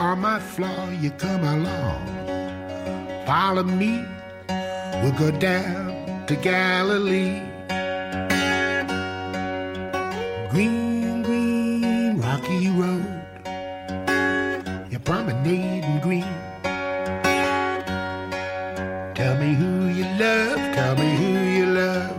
on my floor, you come along. Follow me, we'll go down to Galilee. Green, green, rocky road, you're promenading green. Tell me who you love, tell me who you love.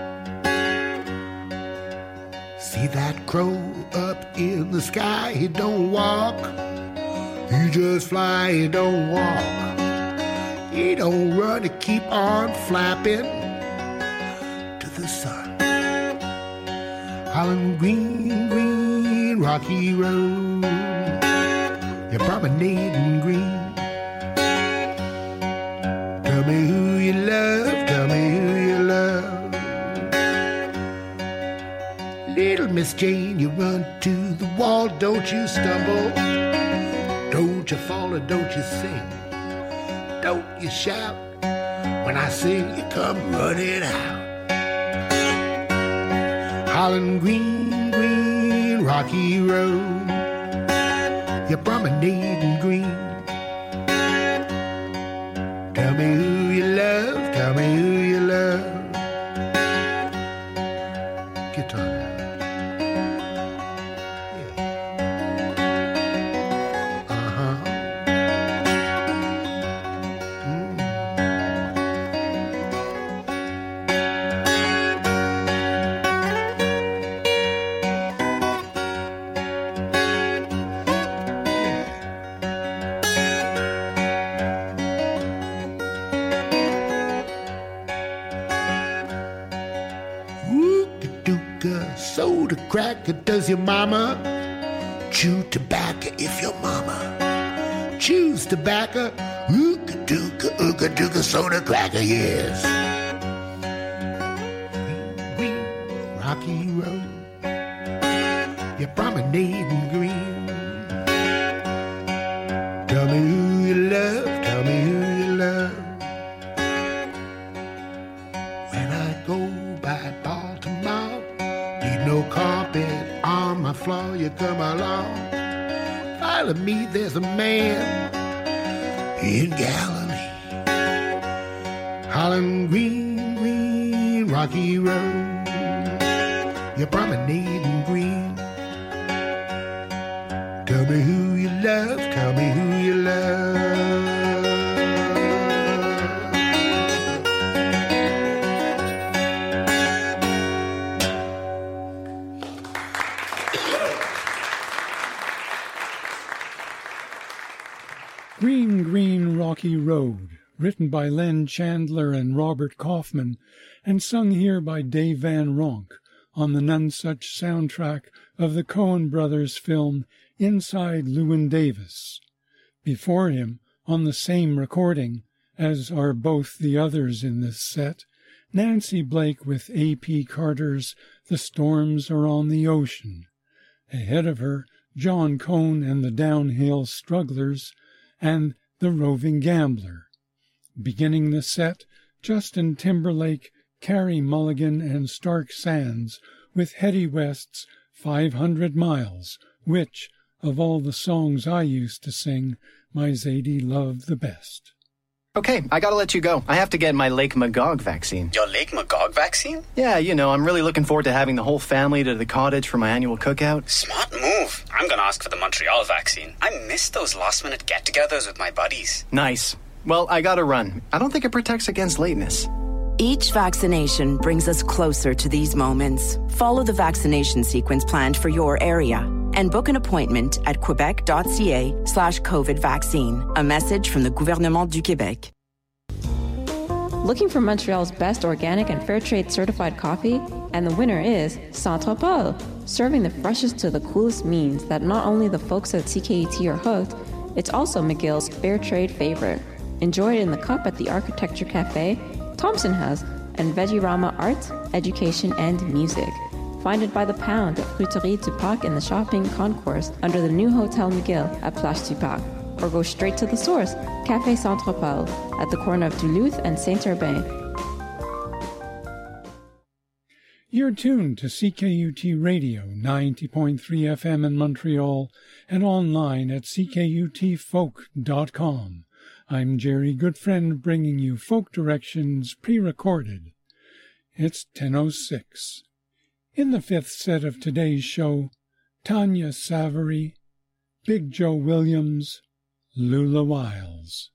See that crow up in the sky? He don't walk, he just fly, he don't walk. He don't run, he keep on flapping to the sun. Holland green, green, rocky road, you're promenading green. Tell me who you love, tell me who you love. Little Miss Jane, you run to the wall, don't you stumble. Don't you fall or don't you sing. Don't you shout. When I sing, you come running out. Holland green, green, rocky road, you're promenading green. Tell me who you love, tell me who you love. Guitar. Soda cracker, does your mama chew tobacco? If your mama chews tobacco, ooga dooka, soda cracker, yes. Green, green, rocky road, you're promenading green. Tell me who you love, tell me who you love. When I go by Baltimore, need no carpet on my floor, you come along. Follow me, there's a man in Galilee. Holland green, green, rocky road, you're promenading green. Tell me who you love, tell me who you love. Green, Green, Rocky Road, written by Len Chandler and Robert Kaufman, and sung here by Dave Van Ronk on the Nonesuch soundtrack of the Coen brothers' film Inside Llewyn Davis. Before him, on the same recording, as are both the others in this set, Nancy Blake with A.P. Carter's The Storms Are on the Ocean. Ahead of her, John Cone and the Downhill Strugglers, and The Roving Gambler. Beginning the set, Justin Timberlake, Carey Mulligan, and Stark Sands with Hetty West's 500 Miles, which, of all the songs I used to sing, my Zadie loved the best. Okay, I gotta let you go. I have to get my Lake Magog vaccine. Your Lake Magog vaccine? Yeah, you know, I'm really looking forward to having the whole family to the cottage for my annual cookout. Smart move. I'm gonna ask for the Montreal vaccine. I miss those last-minute get-togethers with my buddies. Nice. Well, I gotta run. I don't think it protects against lateness. Each vaccination brings us closer to these moments. Follow the vaccination sequence planned for your area and book an appointment at quebec.ca/COVID vaccine. A message from the Gouvernement du Québec. Looking for Montreal's best organic and fair trade certified coffee? And the winner is Centre-Paul. Serving the freshest to the coolest means that not only the folks at CKET are hooked, it's also McGill's fair trade favorite. Enjoy it in the cup at the Architecture Cafe, Thompson House, and Veggie-Rama Arts, Education, and Music. Find it by the pound at Fruiterie du Parc in the shopping concourse under the new Hotel McGill at Plage du Parc. Or go straight to the source, Café Centre-Paul, at the corner of Duluth and Saint-Urbain. You're tuned to CKUT Radio, 90.3 FM in Montreal, and online at ckutfolk.com. I'm Jerry Goodfriend, bringing you folk directions pre-recorded. It's 10:06. In the fifth set of today's show, Tanya Savary, Big Joe Williams, Lula Wiles.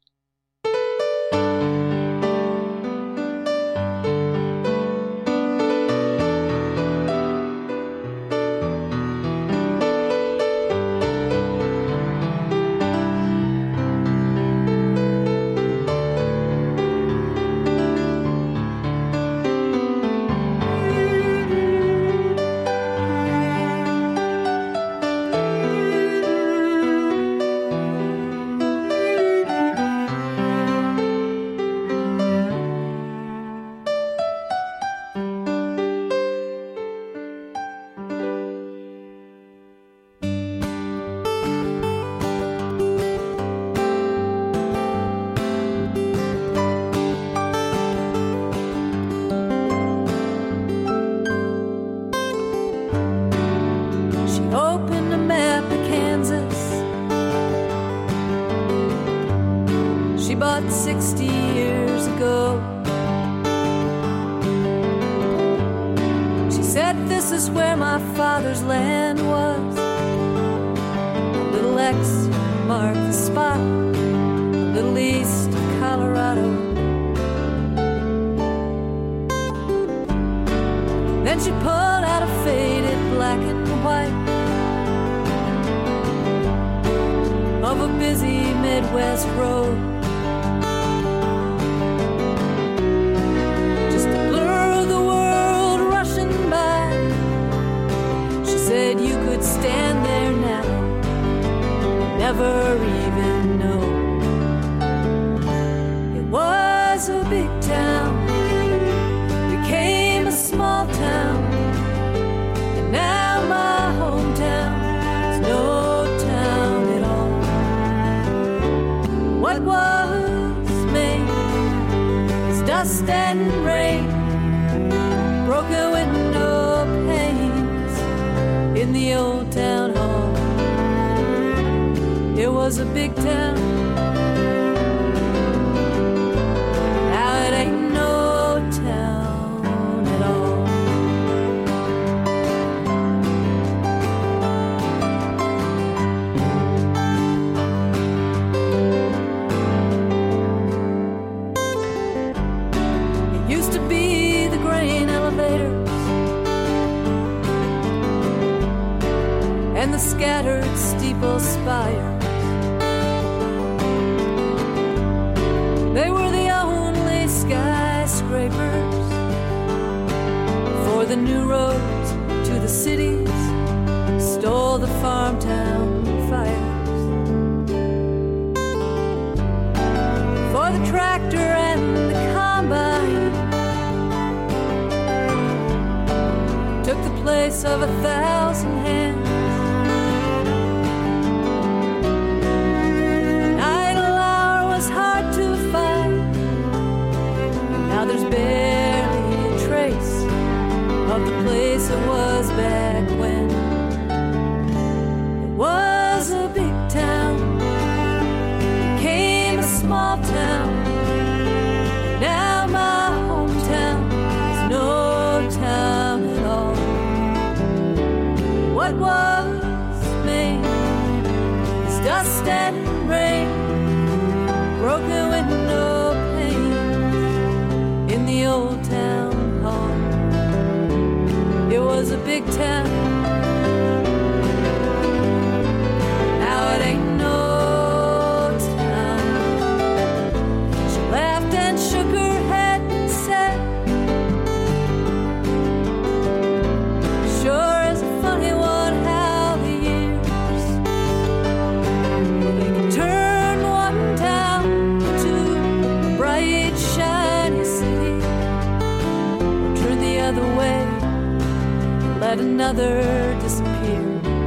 Another disappear.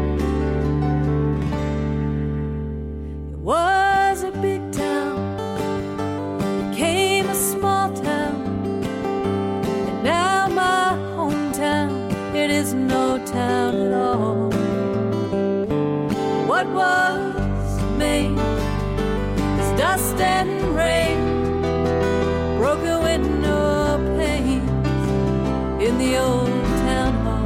It was a big town, became a small town, and now my hometown and rain, broken window panes in the old town hall.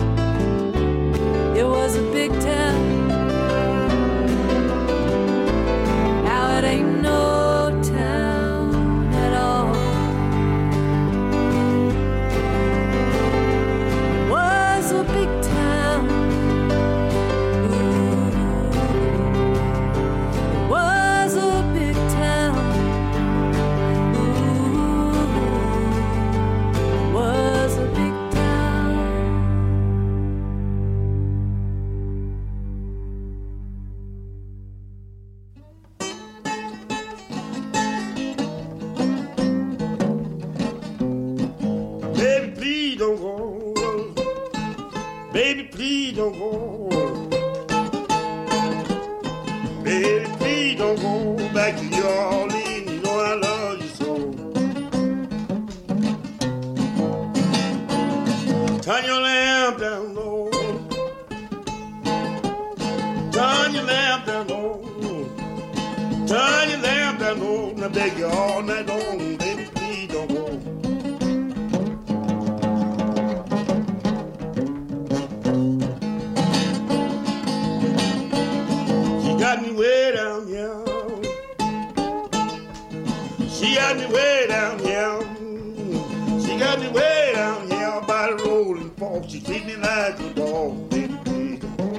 It was a big town. Now it ain't no town at all. It was a big town. Ooh. It was a big town. Ooh. It was a big town. Baby, please don't go. Baby, please don't go. Baby, please don't go back to New Orleans. You know I love you so. Turn your lamp down low. Turn your lamp down low. Turn your lamp down low. And I beg you all night long. Baby, please don't go. She got me way down here. She got me way down here. She got me way down here by the rolling fork. She treat me like a dog. Baby, please don't go.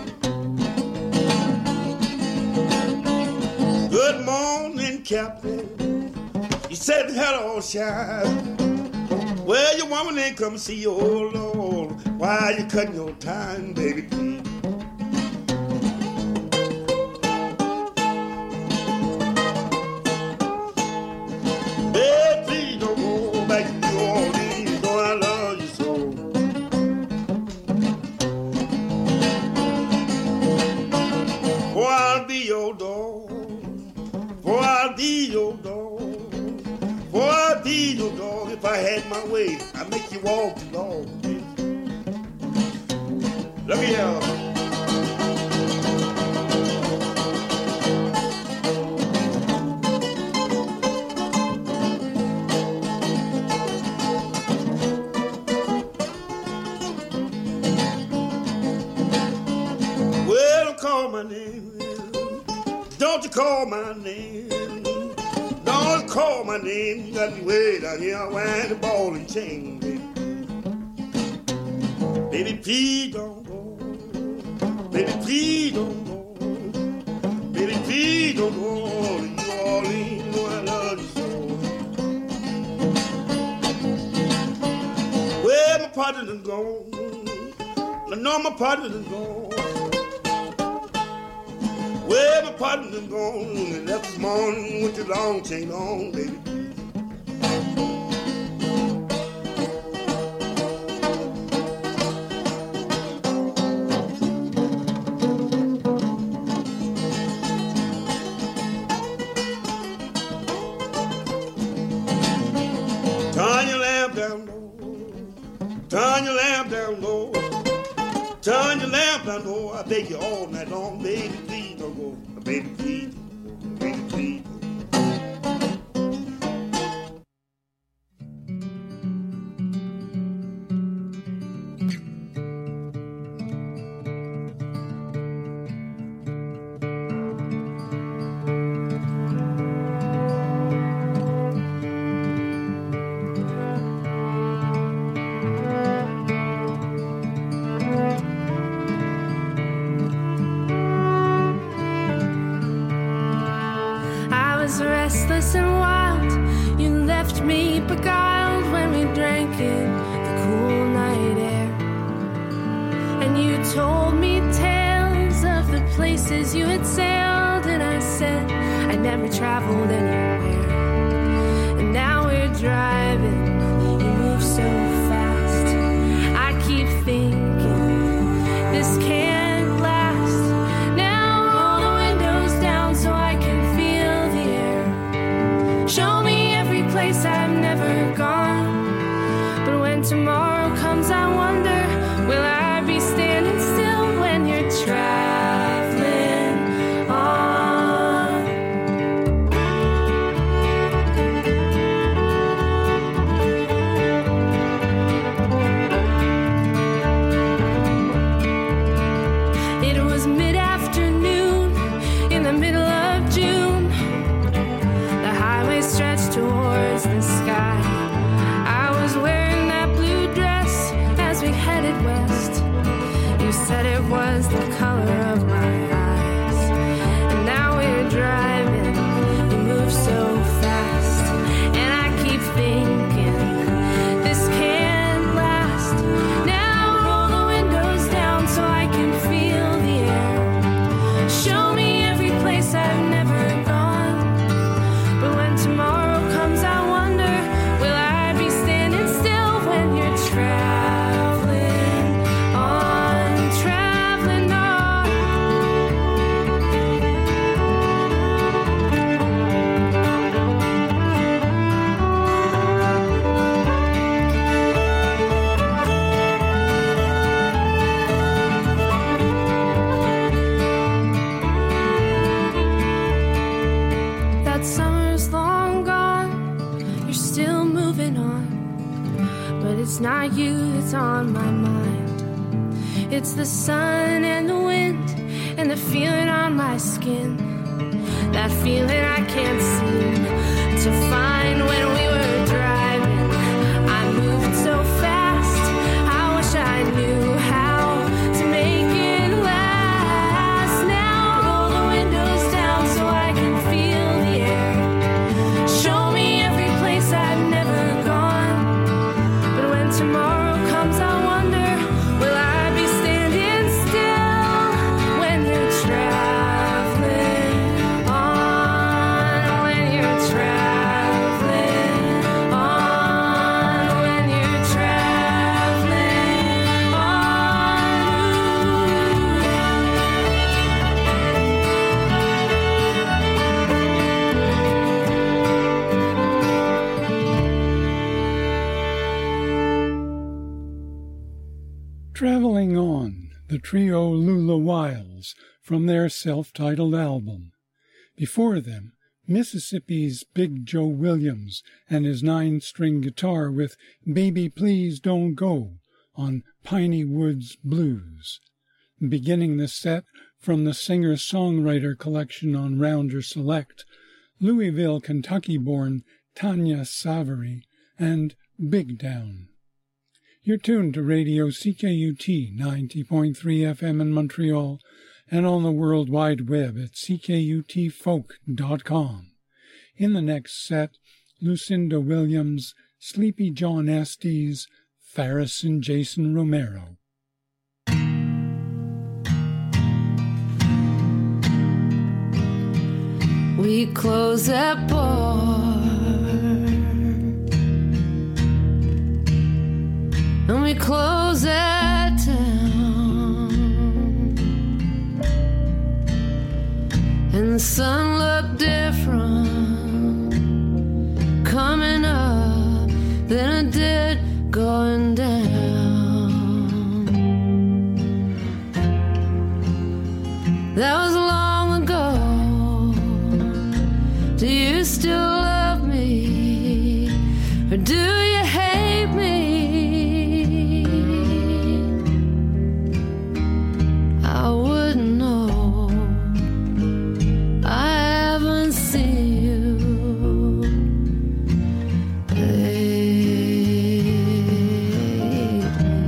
Good morning, Captain. He said, hello, Shine. Well, your woman ain't come see you, oh Lord. Why you cutting your time, baby, please? Baby, please don't go back to New Orleans. You know I love you so. For I'll be your dog. For I'll be your dog. For I'll be your dog. If I had my way, I'd make you walk the dog. Look here. Well, don't call my name. Don't you call my name. Don't call my name. You got me way down here wearing the ball and chain, baby. Baby, please don't go. Baby, please don't go. Baby, please don't go to New Orleans. You know I love you so. Well, my partner done gone. I know my partner done gone. Well, my partner done gone. And left this morning with the long chain on, baby. Turn your lamp down low. Turn your lamp down low. Turn your lamp down low. I beg you all night long, baby, please don't go. Baby, please don't go. Baby, please don't go. Restless and wild, you left me beguiled when we drank in the cool night air. And you told me tales of the places you had sailed, and I said I never traveled anywhere. And now we're driving, you move so fast. I keep thinking this can't last. Now roll the windows down so I can feel the air. Show me every place I've never gone. But when tomorrow comes, I wonder, will I be standing still when you're traveling on? towards the sky. I was wearing that blue dress as we headed west. You said it was the color of my eyes. And now we're driving, you move so fast. And I keep thinking, this can't last. Now roll the windows down so I can feel the air. Show me every place I've never gone. But when tomorrow comes, I wonder, will I be standing still when you're traveling on, traveling on? That summer's long gone, you're still moving on. But it's not you that's on my mind. It's the sun and the wind and the feeling on my skin. That feeling I can't seem to find when we were driving. I moved so fast, I wish I knew how to make it last. Now roll the windows down so I can feel the air. Show me every place I've never gone. But when tomorrow comes, I wonder, will I be standing still when you're traveling on? When you're traveling on? When you're traveling on? Traveling On, the trio Lula Wiles from their self-titled album. Before them, Mississippi's Big Joe Williams and his 9-string guitar with Baby Please Don't Go on Piney Woods Blues. Beginning the set from the singer-songwriter collection on Rounder Select, Louisville, Kentucky-born Tanya Savary and Big Down. You're tuned to Radio CKUT 90.3 FM in Montreal and on the World Wide Web at ckutfolk.com. In the next set, Lucinda Williams, Sleepy John Estes, Farris and Jason Romero. We close that bar and we close that town, and the sun looked different coming up than it did going down. That was long ago. Do you still love me, or do you hate me? I wouldn't know. I haven't seen you lately.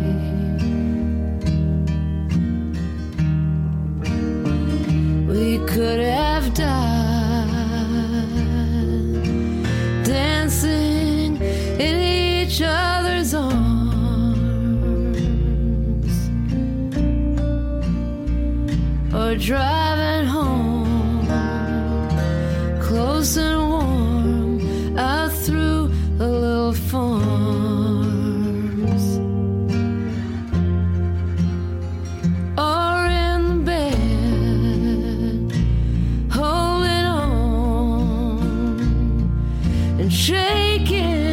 We could have died dancing in each other's arms, or driving home close and warm out through the little farms, or in the bed holding on and shaking.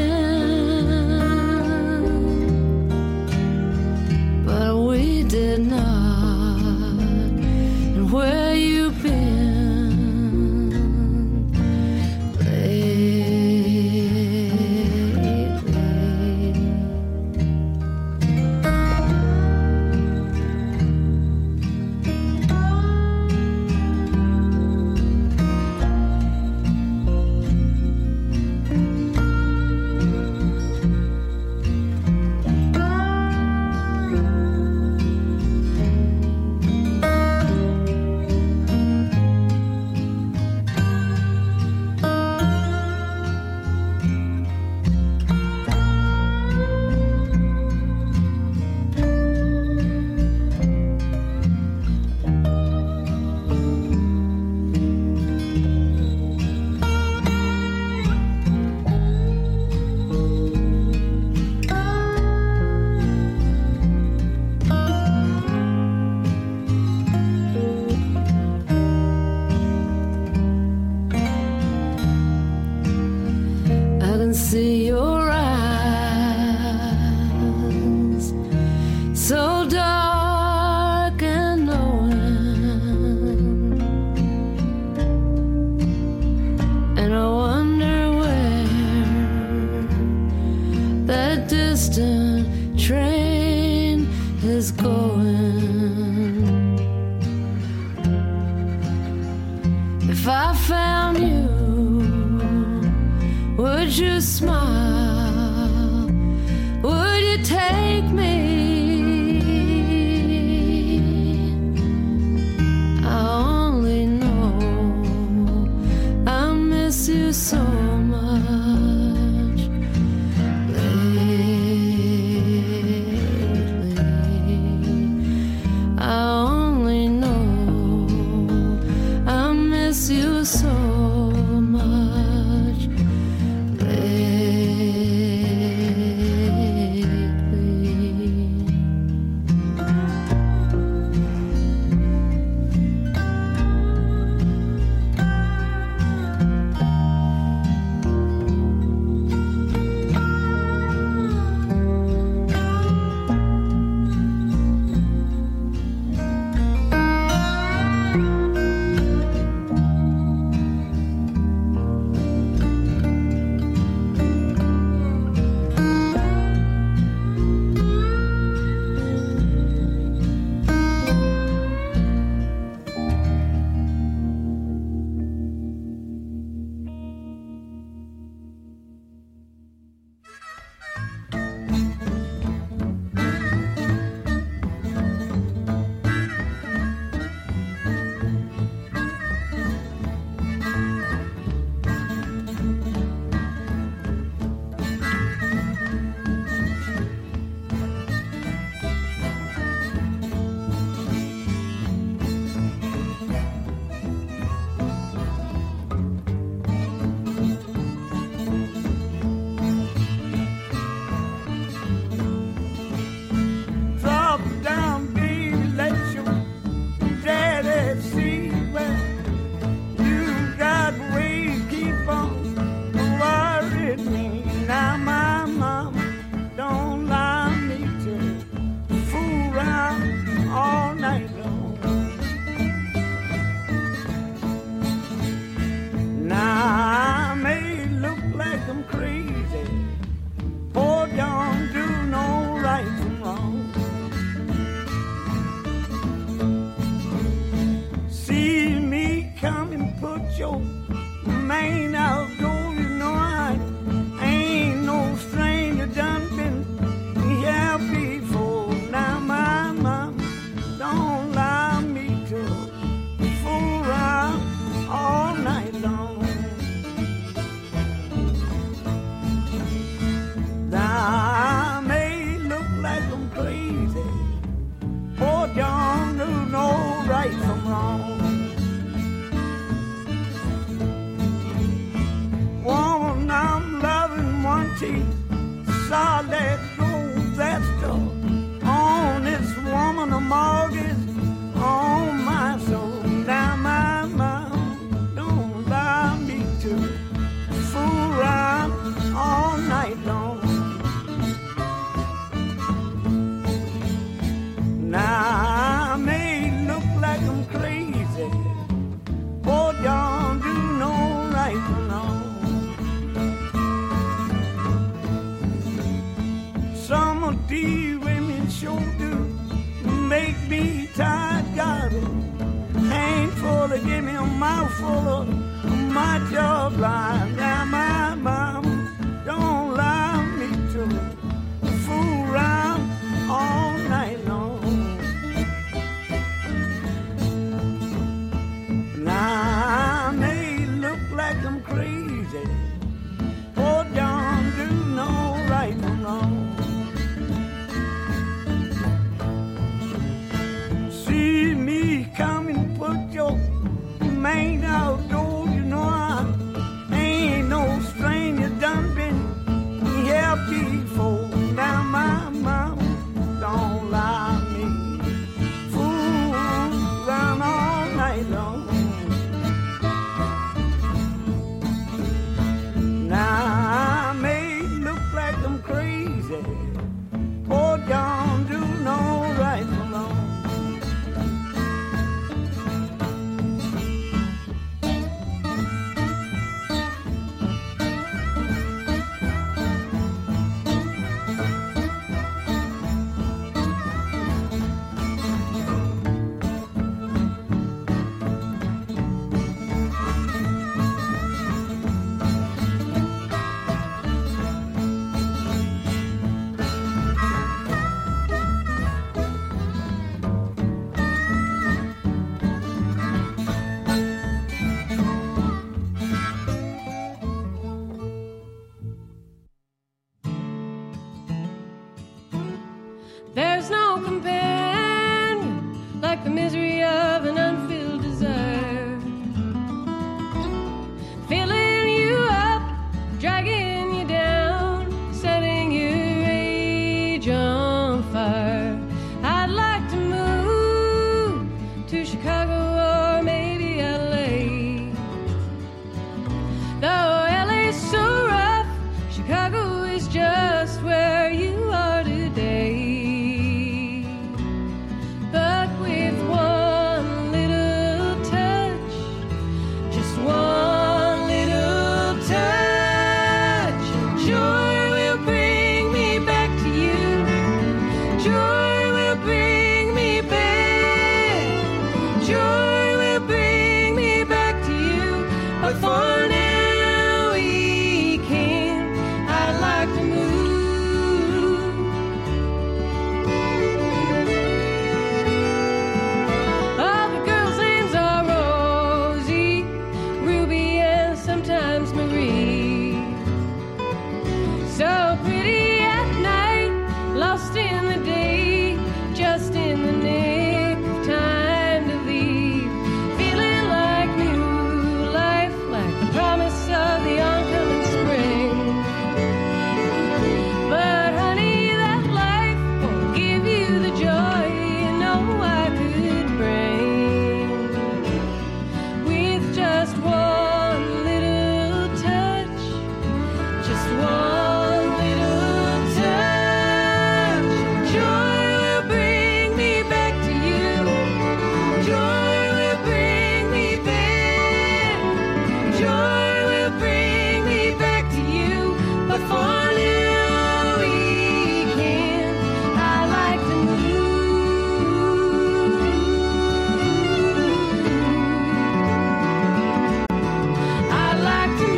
But we did not. And where you been lately? see your eyes, so dark and knowing, and I wonder where that distant train is going. If I found you, would you smile? Would you take me? I only know I miss you so much lately. I only know I miss you so much lately. Put your mane outdoors, you know I There's no companion like the misery of an unfilled desire. Filling you up, dragging you down, setting your rage on fire. I'd like to move to Chicago or maybe LA. Though LA's so rough, Chicago is just where you are today. But with one little touch, just one little touch, joy will bring me back to you. Joy will bring me back. Joy will bring me back to you. But for now we can't. I'd like to move. All the girls' names are Rosie, Ruby, and sometimes Marie. So pretty at night, lost in the day, just in the nick of time to leave. Feeling like new life, like the promise of the oncoming spring. But honey, that life won't give you the joy you know I could bring. With just one little touch, just one little touch, joy will bring me back to you. Joy will bring me back. Joy will bring me back to you. But for now we can't. I like to move. I like to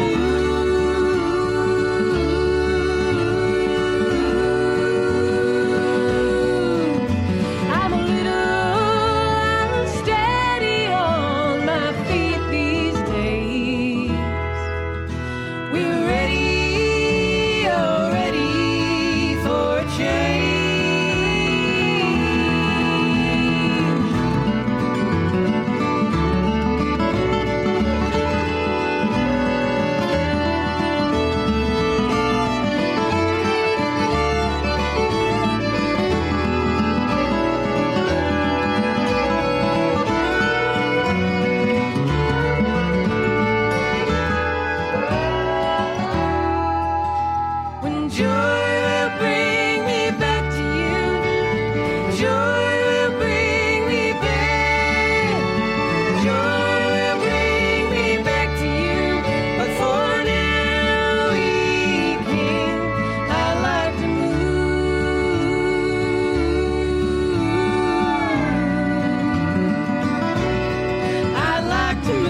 move. I'm a little unsteady on my feet these days. We're ready, oh, ready for a change. When joy will bring me back to you, joy will bring me back. Joy will bring me back to you. But for now we can't. I like to move. I like to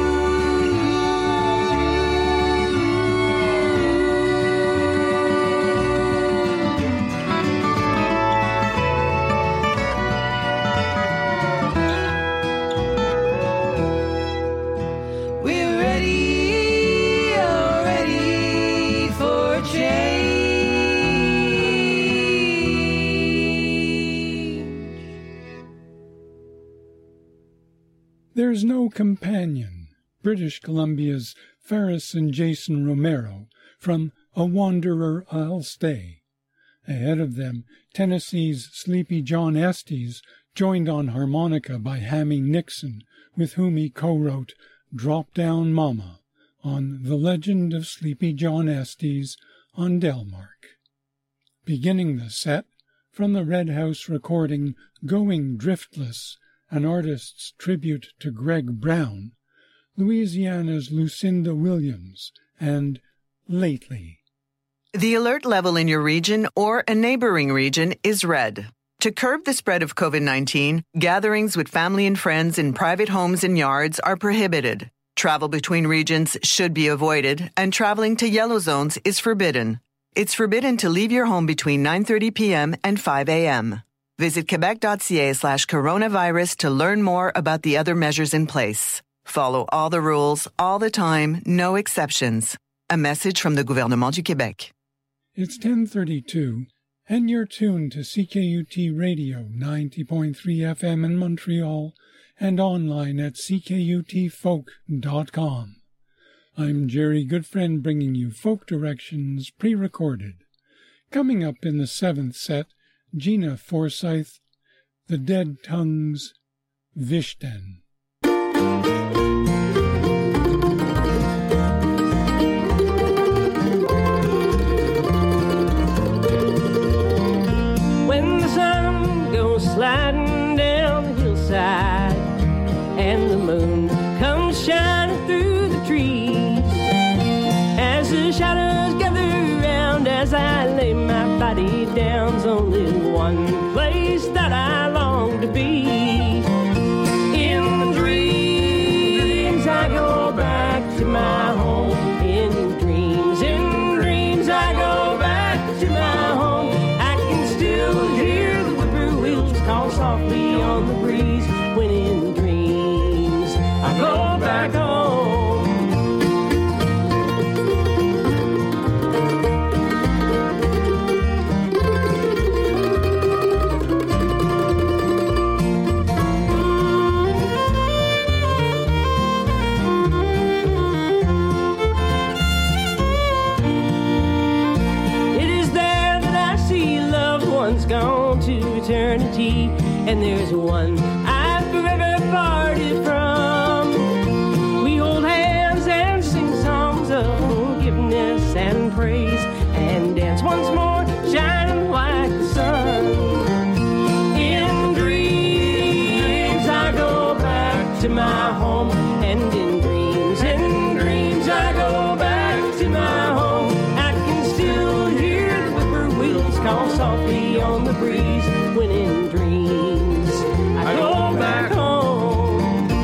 We're ready, oh, ready for a change. There's No Companion, British Columbia's Ferris and Jason Romero, from A Wanderer I'll Stay. Ahead of them, Tennessee's Sleepy John Estes, joined on harmonica by Hammy Nixon, with whom he co-wrote Drop Down Mama on The Legend of Sleepy John Estes on Delmark. Beginning the set, from the Red House recording Going Driftless, an artist's tribute to Greg Brown, Louisiana's Lucinda Williams, and Lately. The alert level in your region or a neighboring region is red. To curb the spread of COVID-19, gatherings with family and friends in private homes and yards are prohibited. Travel between regions should be avoided, and traveling to yellow zones is forbidden. It's forbidden to leave your home between 9:30 p.m. and 5 a.m. Visit quebec.ca/coronavirus to learn more about the other measures in place. Follow all the rules, all the time, no exceptions. A message from the Gouvernement du Québec. It's 10:32, And you're tuned to CKUT Radio 90.3 FM in Montreal and online at ckutfolk.com. I'm Jerry Goodfriend bringing you Folk Directions pre-recorded. Coming up in the 7th set, Gina Forsyth, The Dead Tongues, Vishten. When the sun goes sliding down the hillside and the moon comes shining through the trees, as the shadows gather round as I lay my body down, there's only one place that I long to be. In dreams I go back to my home. In dreams I go back to my home. I can still hear the whippoorwills call softly on the breeze. When in dreams I go back home. Gone to eternity, and there's one I've forever parted from. We hold hands and sing songs of forgiveness and praise, and dance once more, shining like the sun. In dreams I go back to my home, and in dreams I go back to my home. I can still hear the whippoorwills call softly on the breeze. When in dreams I go back home.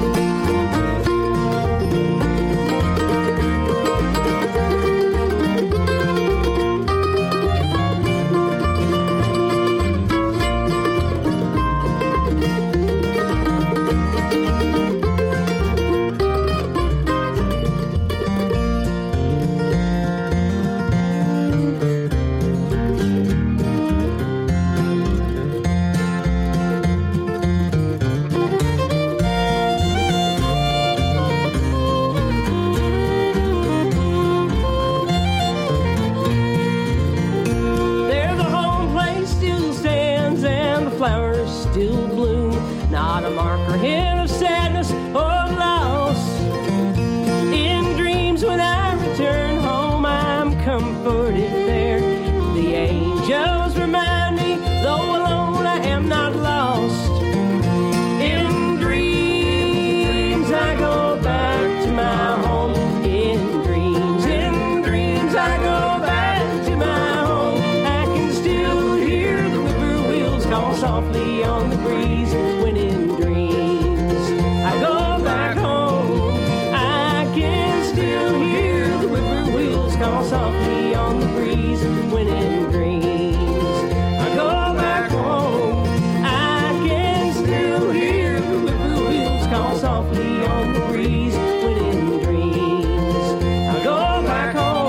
Still bloom, not a mark or hint of sadness or loss. In dreams when I return home, I'm comforted there. The angels remind me, though alone I am not lost. In dreams I go back to my home. In dreams I go back to my home. I can still hear the whippoorwills call softly on the breeze. When in dreams I go back home, I can still hear the whippoorwills call softly on the breeze. When in dreams I go back home, I can still hear the whippoorwills call softly on the breeze. When in dreams I go back home.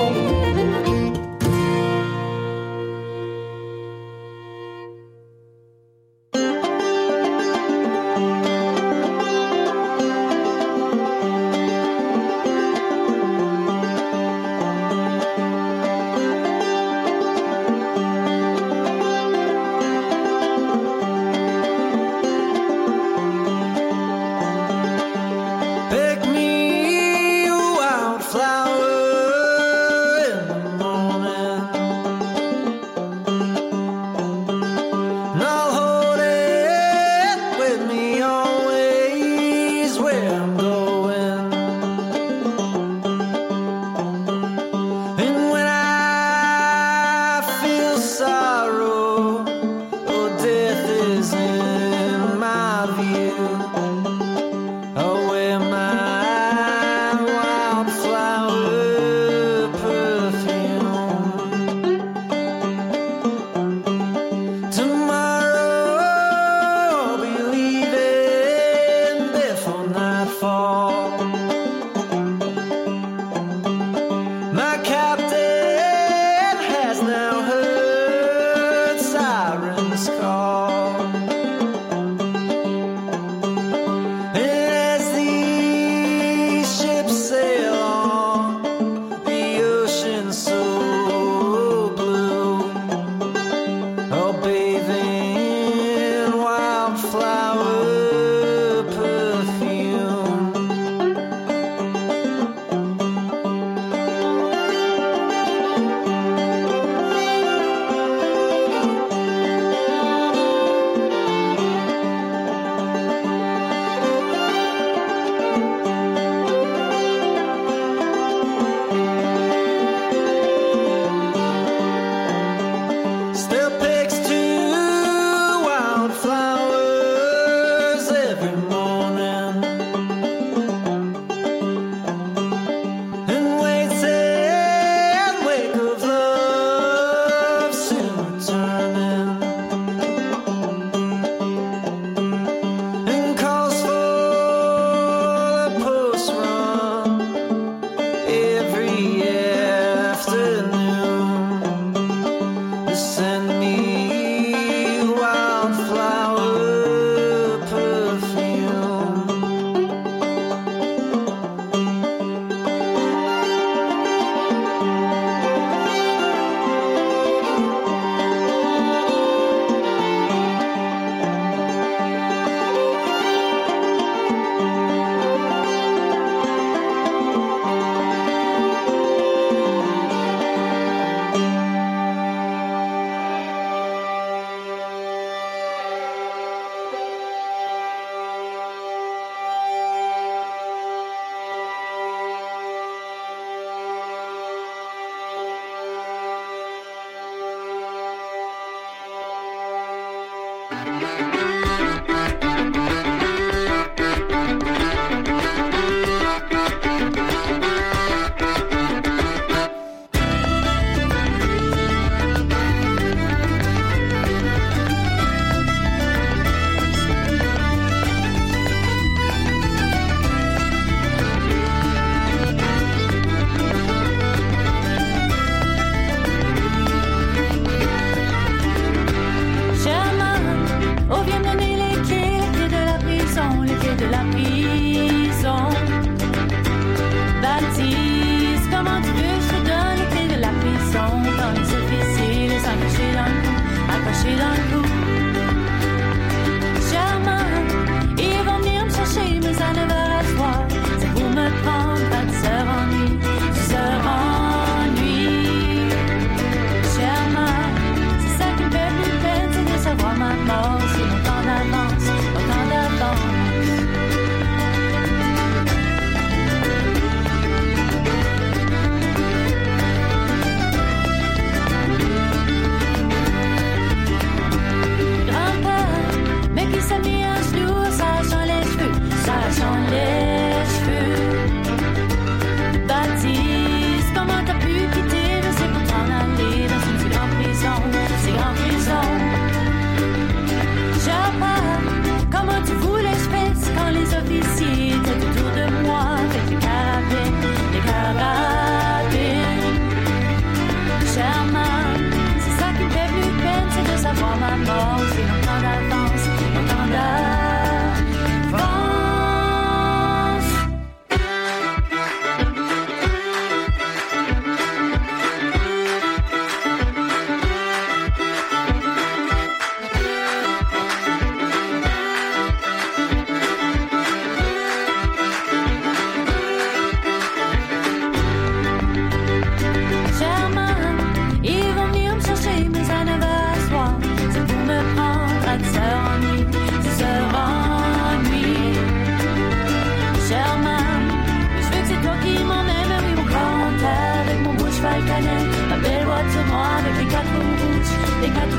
les quatre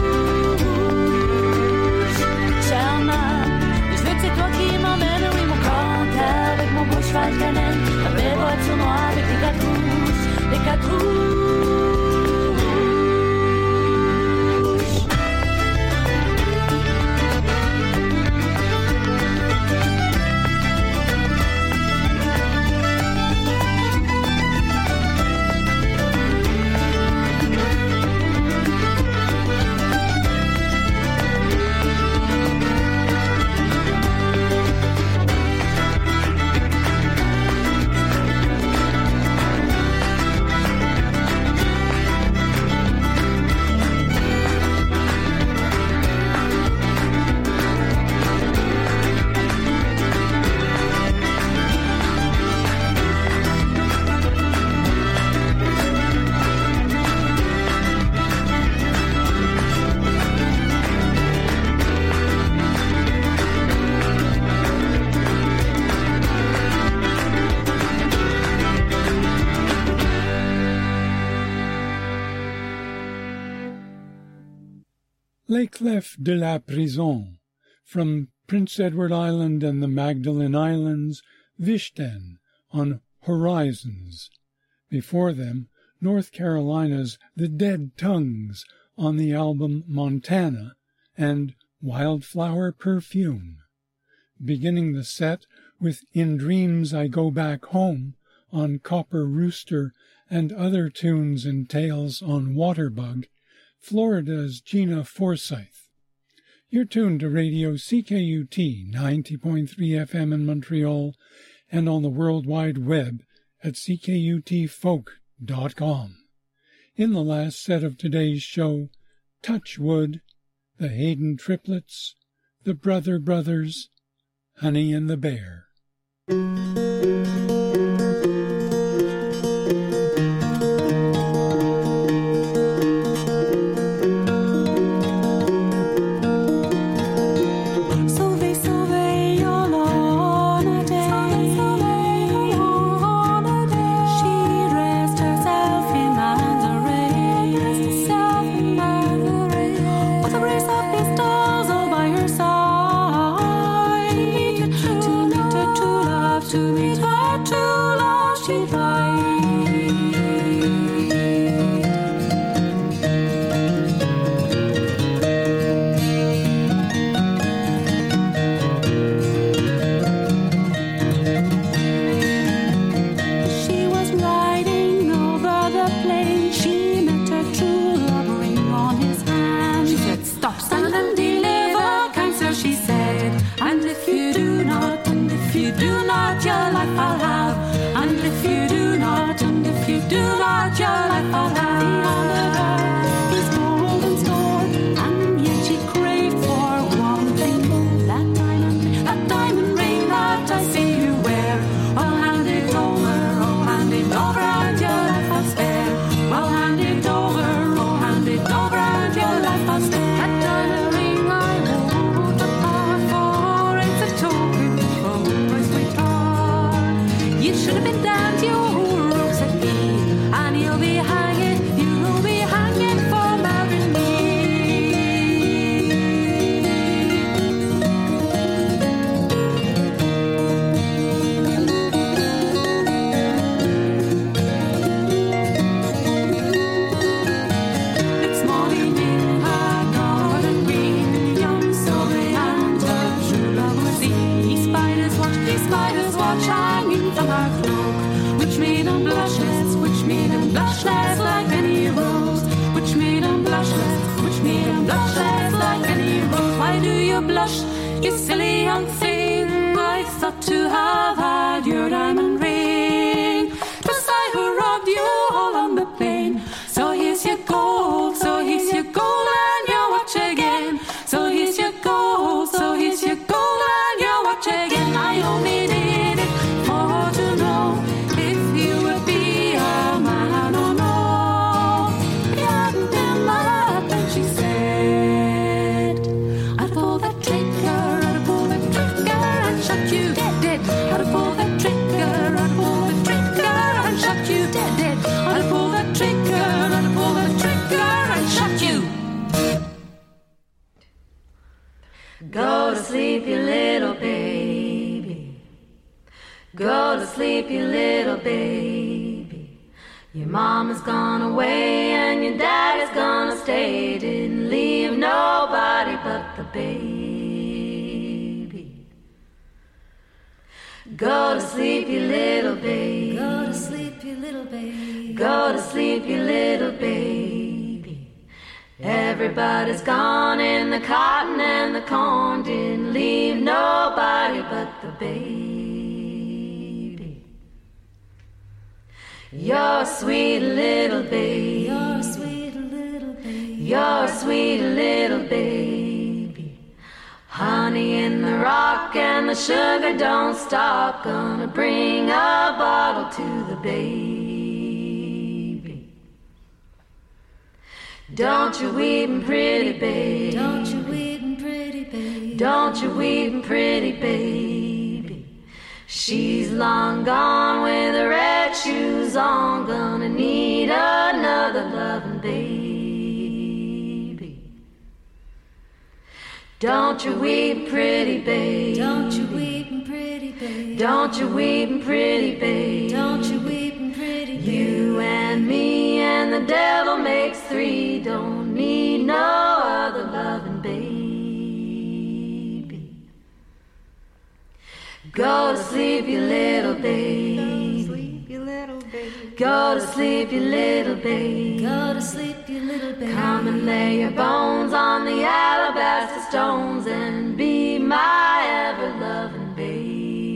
rouges. Sherman, je veux que c'est toi qui m'emmène, oui, mon canter, avec mon beau cheval canelle, la belle voiture noire avec les quatre rouges, les quatre rouges. Les Clefs de la Prison, from Prince Edward Island and the Magdalen Islands, Vishten, on Horizons. Before them, North Carolina's The Dead Tongues, on the album Montana, and Wildflower Perfume. Beginning the set with In Dreams I Go Back Home, on Copper Rooster, and other tunes and tales on Waterbug, Florida's Gina Forsyth. You're tuned to Radio CKUT 90.3 FM in Montreal and on the World Wide Web at ckutfolk.com. In the last set of today's show, Touchwood, the Hayden Triplets, the Brother Brothers, Honey and the Bear. Go to sleep, you little baby. Your mama's gone away and your daddy's gonna stay. Didn't leave nobody but the baby. Go to sleep, you little baby. Go to sleep, you little baby. Go to sleep, you little baby. Everybody's gone in the cotton and the corn. Didn't leave nobody but the baby. You're a sweet little baby. You're a sweet little baby. You're a sweet little baby. Honey in the rock and the sugar don't stop. Gonna bring a bottle to the baby. Don't you weep, pretty baby. Don't you weep, pretty baby. Don't you weep, pretty baby. She's long gone with her red shoes on. Gonna need another loving baby. Don't you weep, pretty baby. Don't you weep, pretty baby. Don't you weep, pretty baby. Don't you weep, pretty baby. You and me and the devil makes three. Don't need no other loving baby. Go to sleep, you little baby. Go to sleep, you little baby. Go to sleep, you little baby. Come and lay your bones on the alabaster stones and be my ever-loving baby.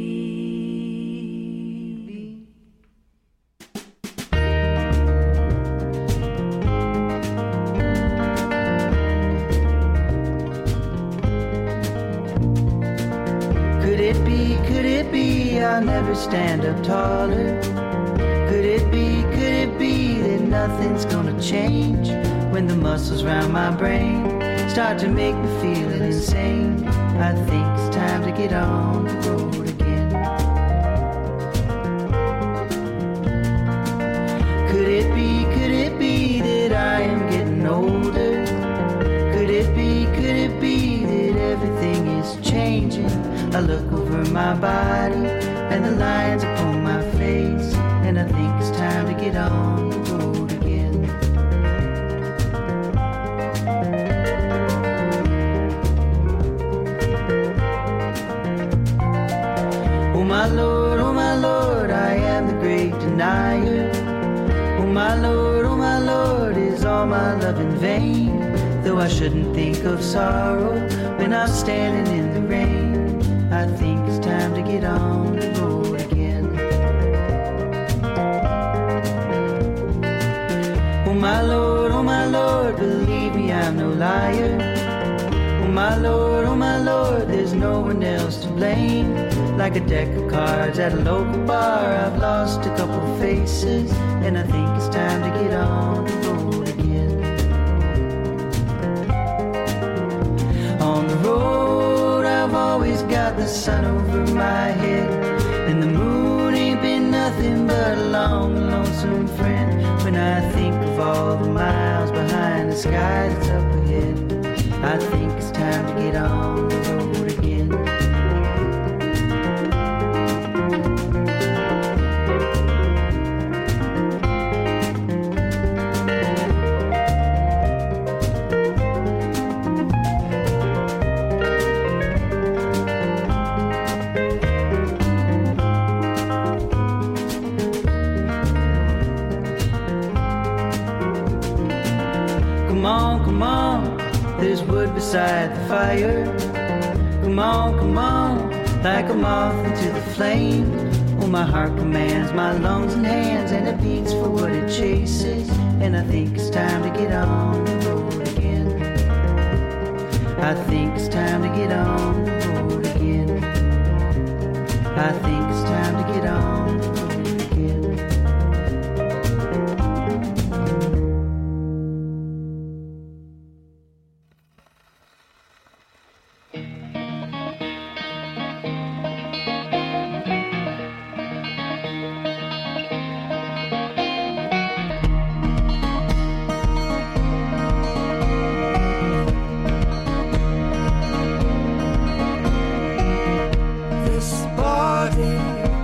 Could it be I'll never stand up taller? Could it be that nothing's gonna change when the muscles round my brain start to make me feel insane? I think it's time to get on the road again. Could it be that I am getting older? Could it be that everything is changing? I look over my body and the lines upon my face, and I think it's time to get on the road again. Oh my Lord, I am the great denier. Oh my Lord, is all my love in vain? Though I shouldn't think of sorrow when I'm standing in the rain, I think it's time to get on the road again. Oh my Lord, believe me, I'm no liar. Oh my Lord, there's no one else to blame. Like a deck of cards at a local bar, I've lost a couple faces, and I think it's time to get on the road again. On the road, I've always got the sun over my head, and the moon ain't been nothing but a long, lonesome friend. When I think of all the miles behind the sky that's up ahead, I think it's time to get on the road again. Come on, there's wood beside the fire. Come on, like a moth into the flame. Oh, my heart commands my lungs and hands, and it beats for what it chases. And I think it's time to get on the road again. I think it's time to get on the road again. I think it's time to get on the road again. This body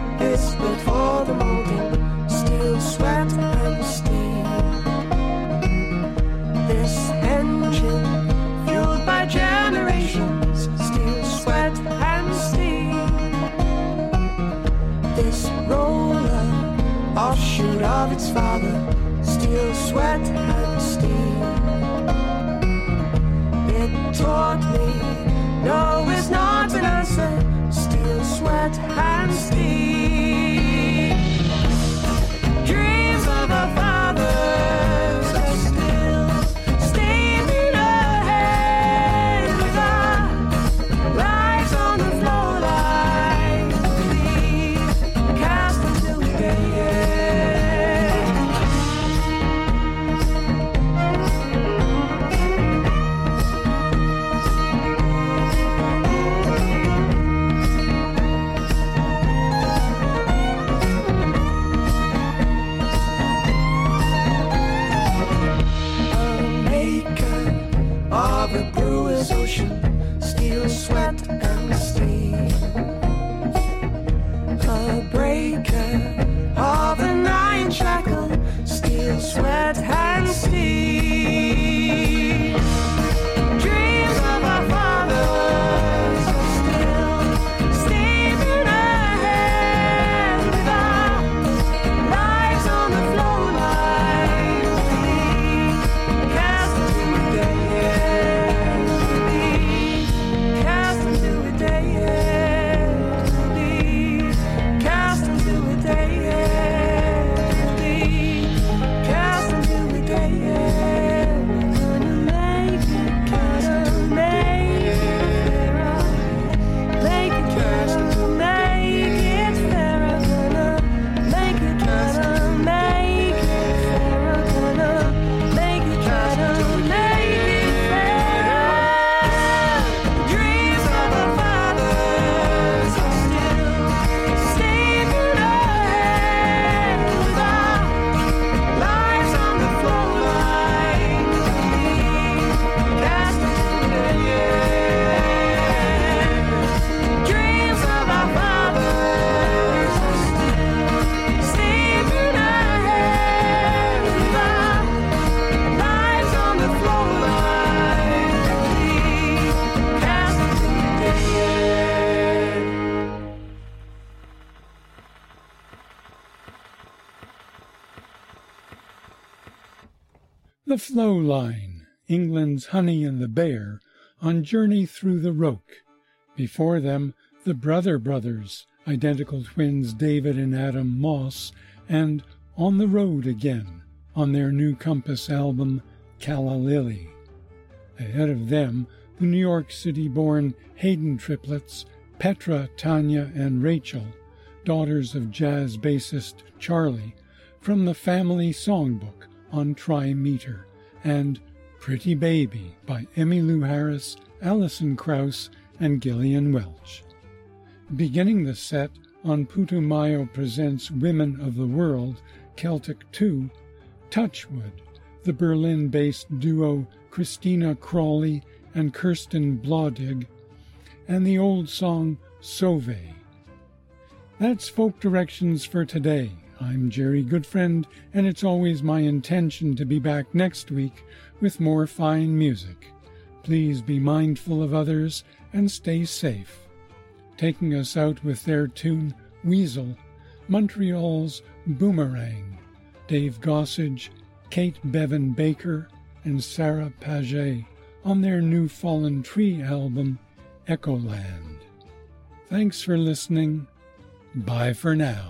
steel, sweat, and steam. It taught me, no, it's not an answer. Steel, sweat, and steam. Dreams of our fathers are still steaming ahead with our lives on the floor line. We cast until we get of a brewer's ocean, steel, sweat, and steam. A breaker of a nine shackle, steel, sweat, and steam. Dreams of our fathers are still steaming ahead with our lives on the floor line. We cast into the The Flow Line, England's Honey and the Bear, on Journey Through the Roke. Before them, the Brother Brothers, identical twins David and Adam Moss, and On the Road Again, on their new Compass album, Calla Lily. Ahead of them, the New York City-born Hayden triplets, Petra, Tanya, and Rachel, daughters of jazz bassist Charlie, from the Family Songbook on Tri-Meter, and Pretty Baby by Emmylou Harris, Alison Krauss, and Gillian Welch. Beginning the set on Putumayo Presents Women of the World, Celtic 2, Touchwood, the Berlin-based duo Christina Crawley and Kirsten Blodig, and the old song Sauve. That's Folk Directions for today. I'm Jerry Goodfriend, and it's always my intention to be back next week with more fine music. Please be mindful of others and stay safe. Taking us out with their tune Weasel, Montreal's Boomerang, Dave Gossage, Kate Bevan Baker, and Sarah Paget on their new Fallen Tree album, Echoland. Thanks for listening. Bye for now.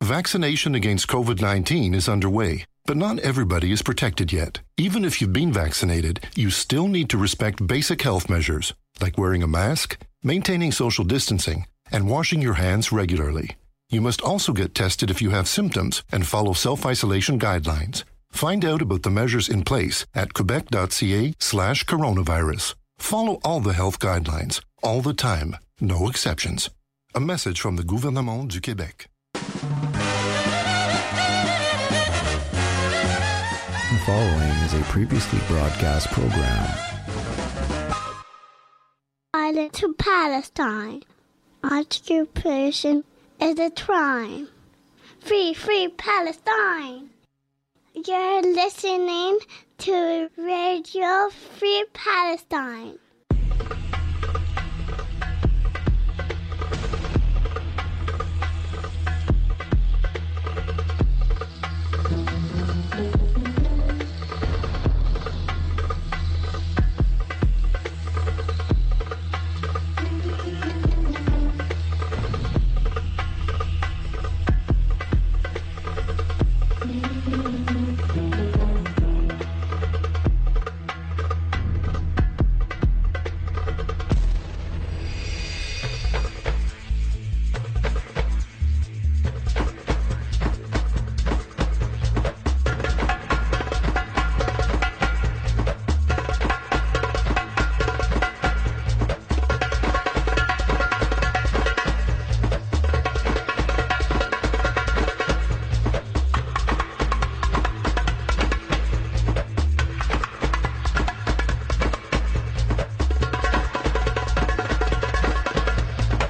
Vaccination against COVID-19 is underway, but not everybody is protected yet. Even if you've been vaccinated, you still need to respect basic health measures, like wearing a mask, maintaining social distancing, and washing your hands regularly. You must also get tested if you have symptoms and follow self-isolation guidelines. Find out about the measures in place at quebec.ca/coronavirus. Follow all the health guidelines, all the time, no exceptions. A message from the Gouvernement du Québec. The following is a previously broadcast program. Island to Palestine. Occupation is a crime. Free, free Palestine. You're listening to Radio Free Palestine.